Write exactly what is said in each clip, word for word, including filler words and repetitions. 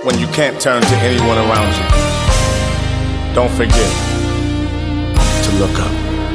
when you can't turn to anyone around you, don't forget to look up.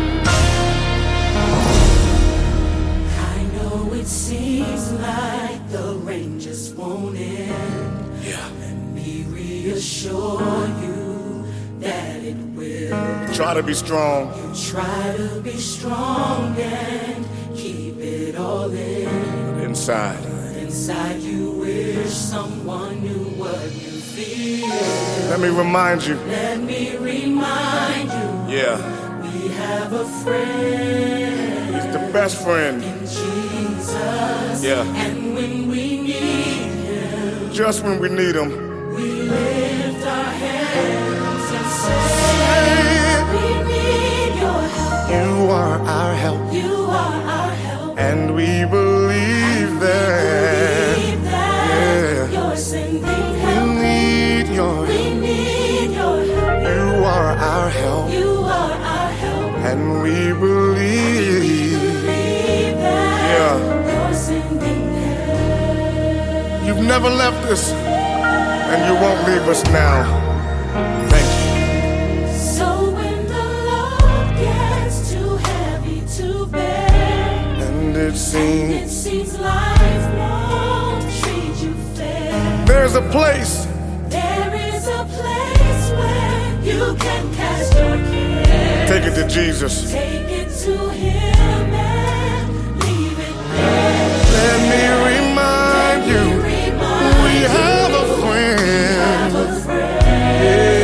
I know it seems like the rain just won't end. Yeah. Let me reassure you that it will. Try to be strong. Try to be strong and keep it all in. Inside. Inside you wish someone knew what you feel. Let me remind you. Let me remind you. Yeah. We have a friend. He's the best friend. In Jesus. Yeah. And when we need him. Just when we need him. We lift our hands and say, we need your help. You are our help. You are our help. And we believe that. We believe that. Yeah. You're sending help. We need your We help. need your help. You are our help. You are our help. And we We believe. believe that. Yeah. You're sending help. You've never left us, and you won't leave us now. Thank you. So when the load gets too heavy to bear, And it and it seems seems life won't treat you fair, there's a place. there is a place where you can cast your care. Take it to Jesus. Take it to him and leave it there. Let me remind you, Remind we you have a have friend. a friend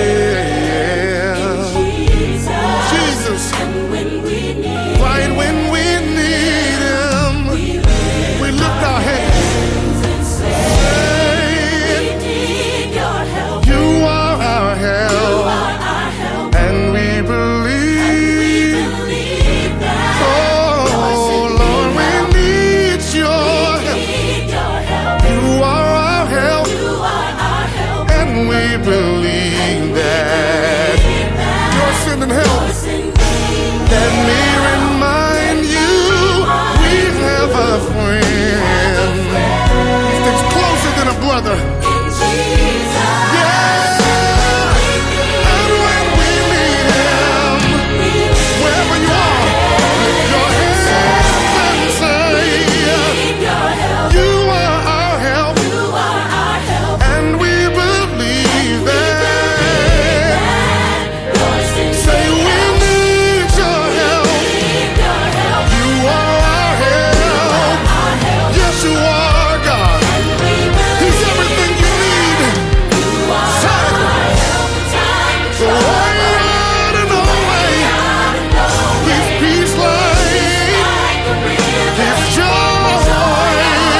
Yeah. in Jesus. Jesus. And when we need Right when we need him, we lift we lift our hands. and say, Say, we need your help. you are our You help. are our help. And we We believe. believe that. Oh, Lord, we need your help. Need your help. You are our help. You are our help. And we believe that. Believe that. You're sending help. You're sending Let me remind you, we have a friend. He sticks closer than a brother. in Jesus. Yeah. And when we need him, wherever you are, lift your hands and say, Need your help. you are our help. You are our help. And we believe that. You're sending Say we need your help. Need your help. You are our help. Our help. Yes, you are, God. We believe He's everything you need. you are Say, our help. Time the way out and the way. His peace light. like a river. His joy.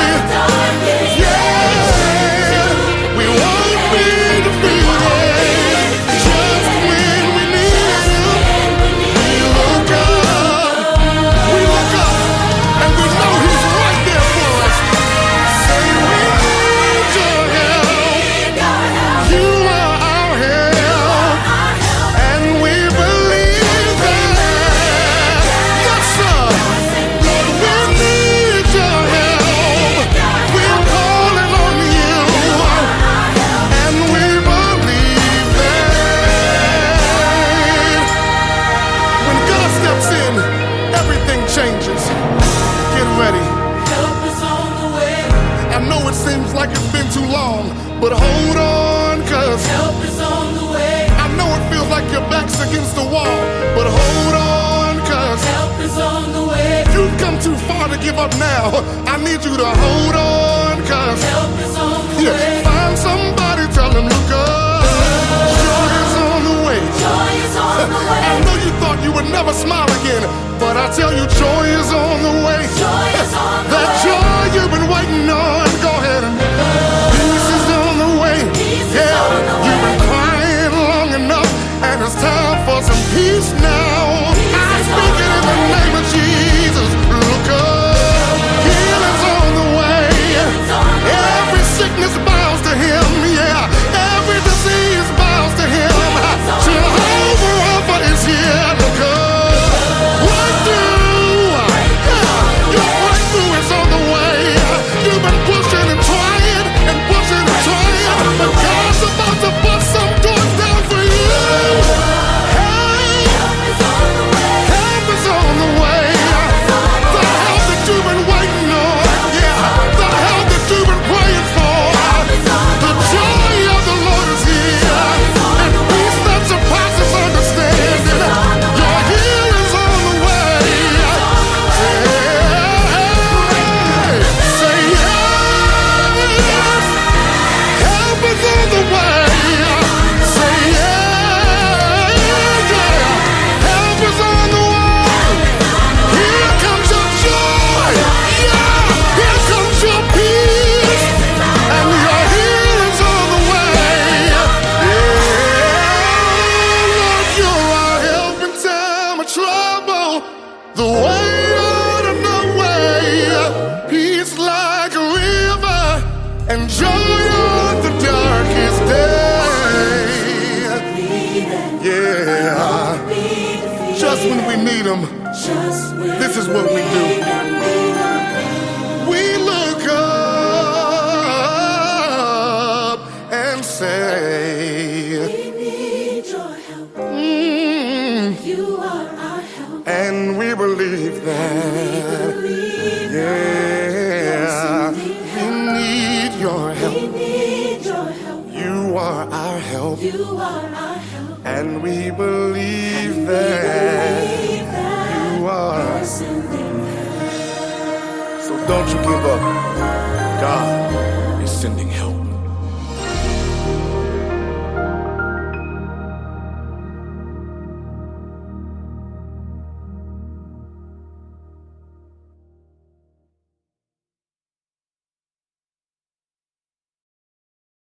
Yeah. We won't be defeated. Just when we need him, we look up. We look up. And we know he's right there for us. Say we need your help. You are our help. And we believe that. Yes, sir. Lord, we need your help. We're calling on you. And we believe that. When God steps in, everything changes. Get ready. Help is on the way. I know it seems like it's been too long, but hold on, cause Help is on the way. I know it feels like your back's against the wall, but hold on, cause Help is on the way. you've come too far to give up now. I need you to hold on, cause Help is on the yeah, way. find somebody, tell them, look up. Joy is on the way. Joy is on the I way. know you thought you would never smile again, but I tell you, joy is on the way. Joy is on the That way. joy you've been waiting on, go ahead and peace is on the way. Peace is Yeah, on the you've way. been crying long enough, and it's time for some peace now. Peace I is speak on it in the the way. name of Jesus. Look up, healing's on the way. Healing's on the way. Every sickness bows to Him. Yeah, every disease bows to Him. Healing's on the way. Jehovah Rapha is here. Look up, breakthrough. Yeah. Just when we need him, this is what we do. We look up and say, we need your help. mm, You are our help. and we believe that. Yeah, we need your help. We need your help. You are our help. You are our help. And we believe that you are. So don't you give up. God is sending help.